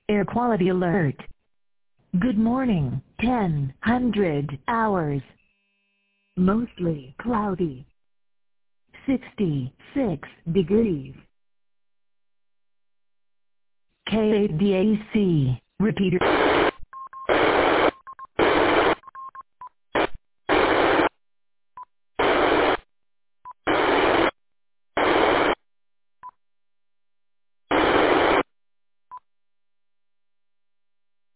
Air quality alert. Good morning, 10:00 hours. Mostly cloudy. 66 degrees. KDAC. Repeater.